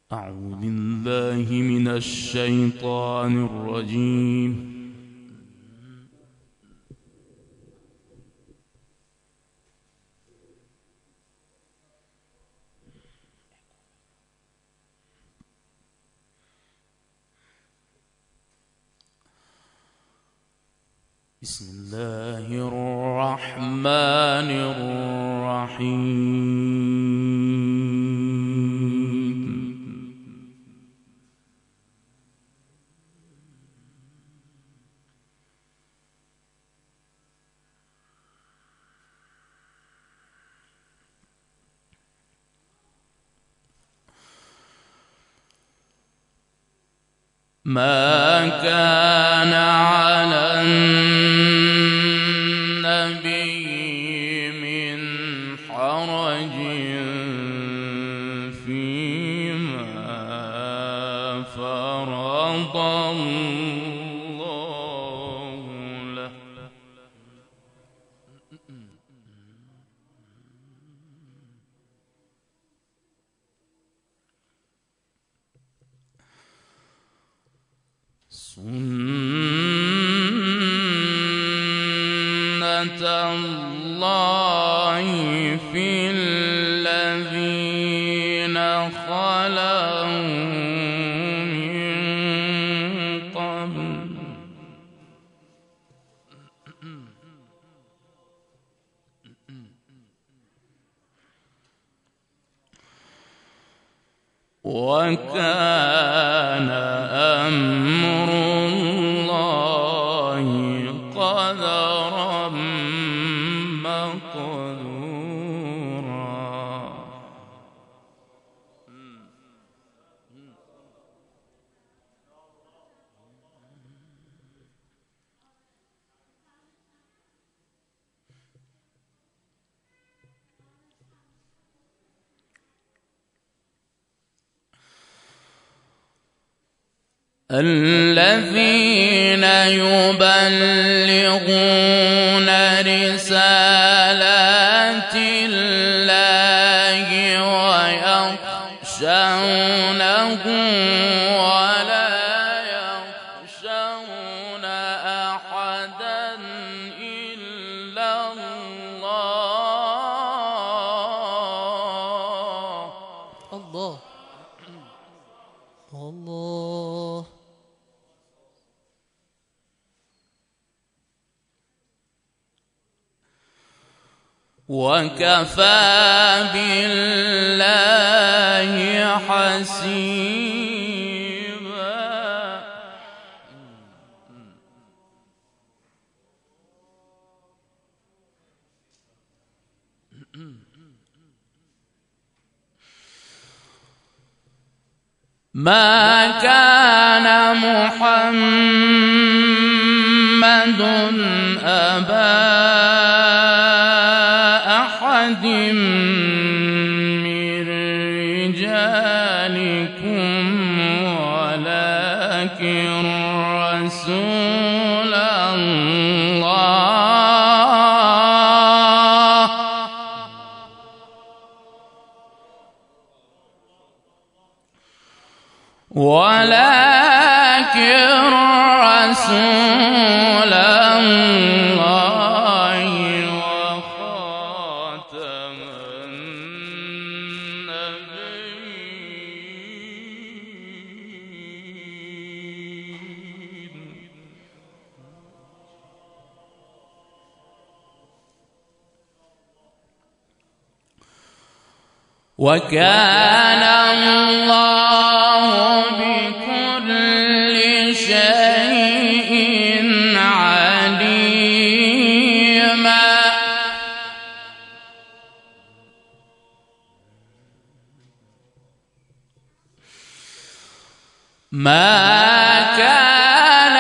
أعوذ بالله من الشيطان الرجيم. بسم الله الرحمن الرحيم. ما كان على النبي من حرج فيما فرض الله له. سنة الله في الذين خلوا من قبل وكان أمر الله قدرا مقدورا. الذين يبلغون رسالات الله ويخشونه ولا يخشون أحدا إلا الله. الله الله. وكفى بالله حسيبا. ما كان محمد أبا أحد من رجالكم ولكن رسول الله وخاتم النبيين. وكان الله بكل شيء عليما. ما كان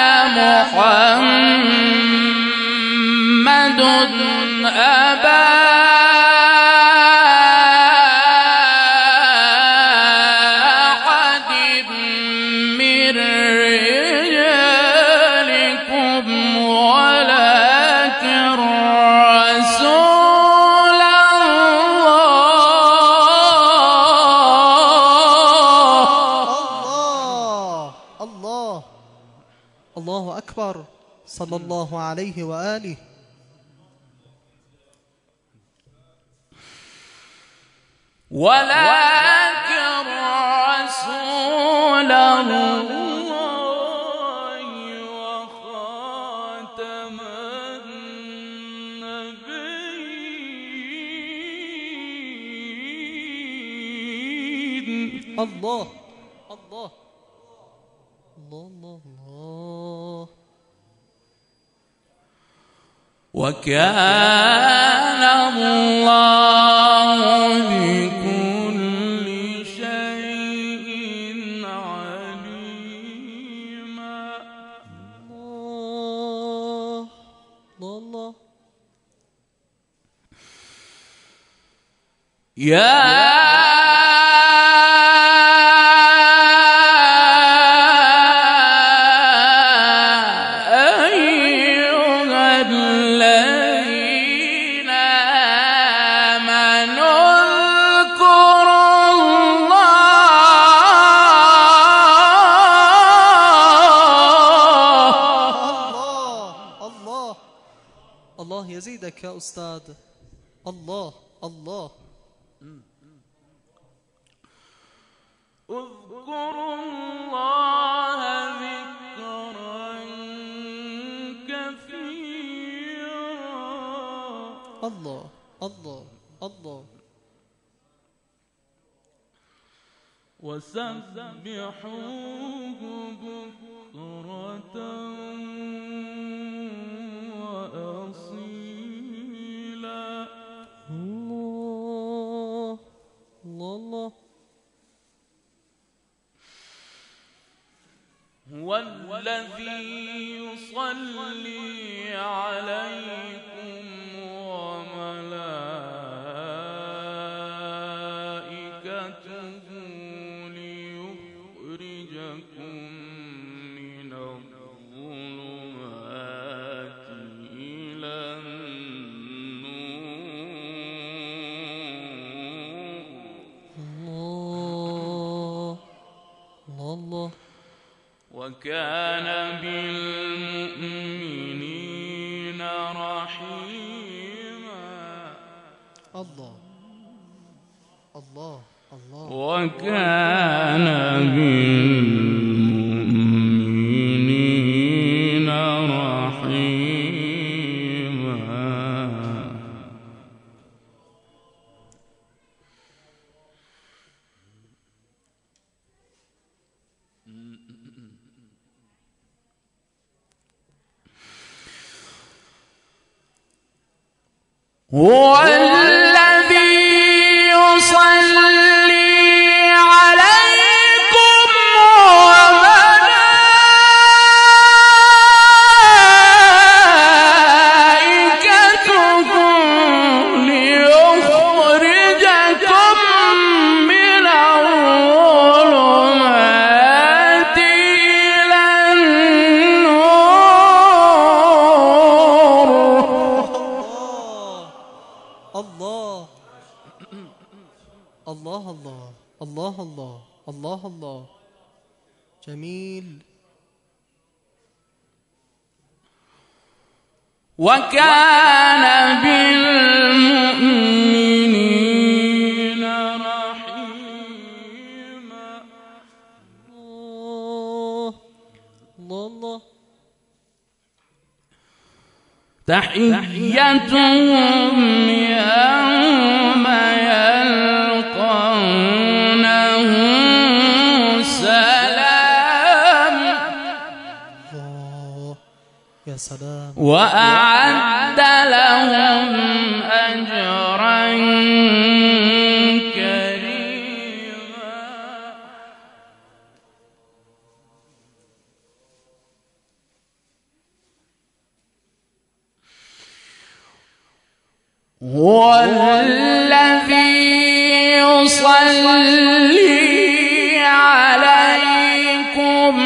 محمد أبا الله أكبر. صلى الله عليه وآله. ولكن رسول الله وخاتم النبيين. الله الله الله الله الله. وكان الله بكل شيء عليما. الله الله. يا يزيدك يا أستاذ. الله الله. اذكروا الله ذكرا كثيرا. الله الله الله. وسبحوه بكرة وأصيلا. الله الله. هو الذي يصلي عليكم وملائكته ليخرجكم من الظلمات إلى النور. الله الله. وكان بالمؤمنين رحيما. الله الله الله. وكان بالمؤمنين رحيما. هو الذي يصلي عليكم وملائكته ليخرجكم من الظلمات إلى النور. الله الله الله الله الله الله الله. جميل. وكان بالمؤمنين رحيما. الله الله. تحيتهم يوم يلقونه سلام. الله يا سلام. وأعد لهم أجرا كريما. هو الذي يصلي عليكم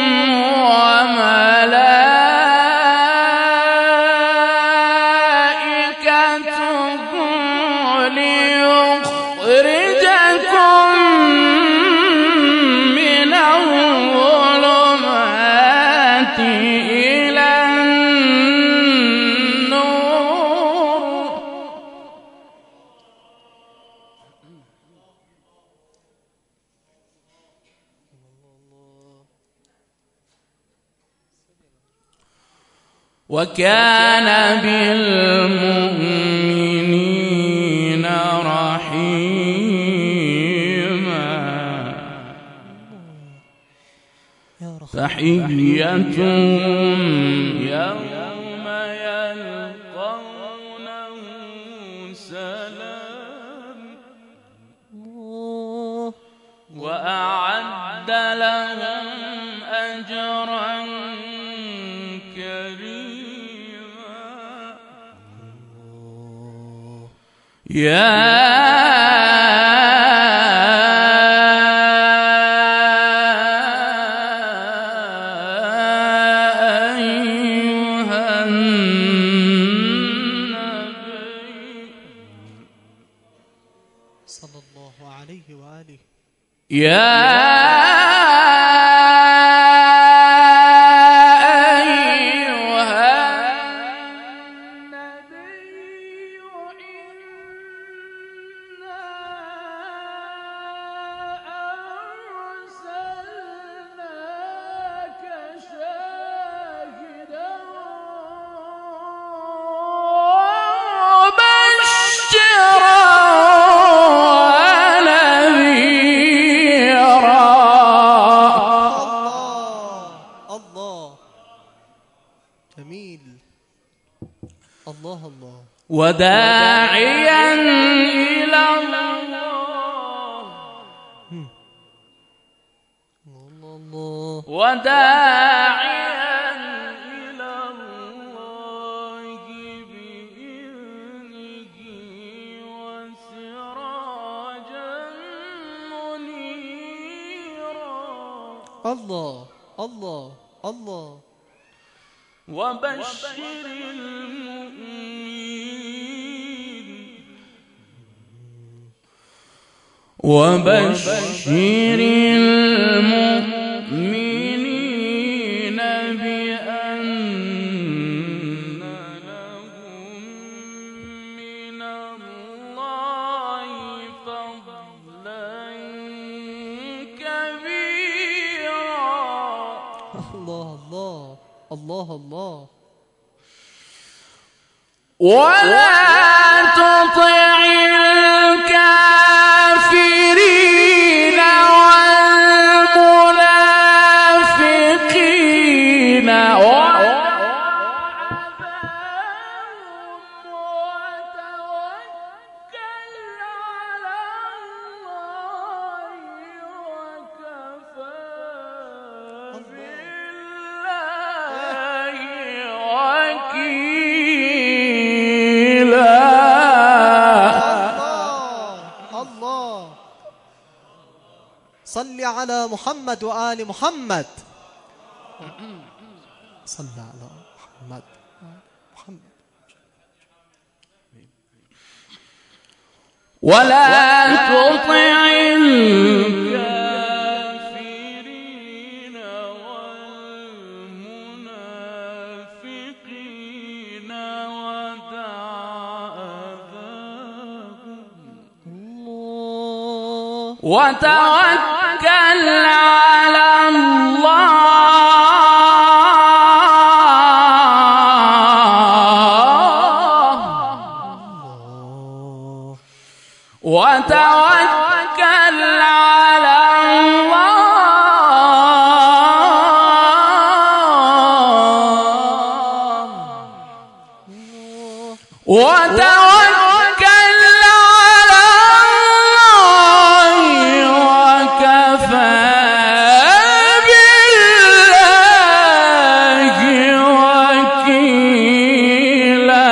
وملائكته ليخرجكم من الظلمات وكان بالمؤمنين رحيما تحيتهم يوم يلقونه سلام وأعد لهم أجرا كريما يا وداعيا إلى الله وداعيا إلى الله بإذنه وسراجا منيرا الله الله الله وبشر المؤمنين بأن لهم من الله فضلا كبيرا الله الله الله الله ولا تطع الكافرين والمنافقين صل على محمد وآل محمد صل على محمد ولا تطع الكافرين والمنافقين وتوكل على الله وتوكل على الله وتوكل على الله وكفى بالله وكيلا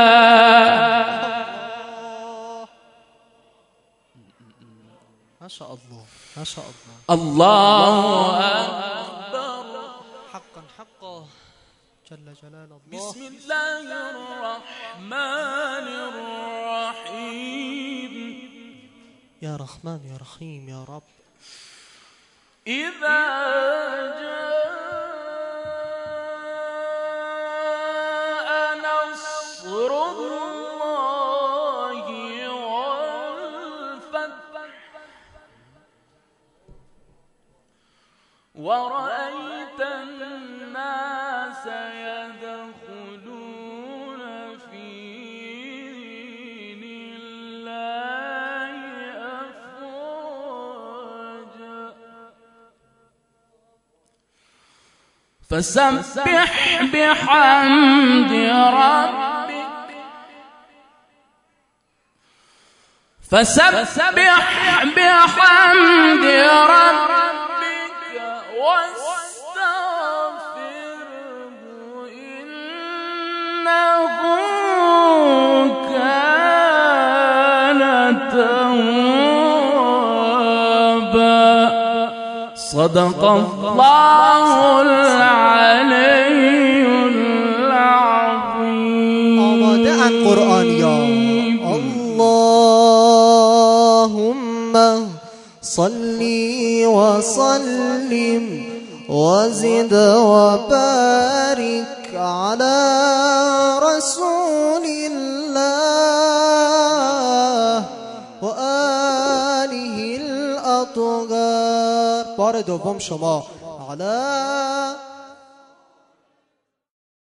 ما شاء الله ما شاء الله الله أكبر حقا حقا جل جلال الله بسم الله الرحمن الرحيم يا رحمن يا رحيم يا رب إذا جاء نصر الله والفتح ورأيت الناس يدخلون فسبح بحمد ربك واستغفره إنه كان توابا. صدق الله العلي العظيم. آماده قرآن یا اللهم صل وسلم وزد وبارك على رسول الله وآله الأطهار. بار دوم شما على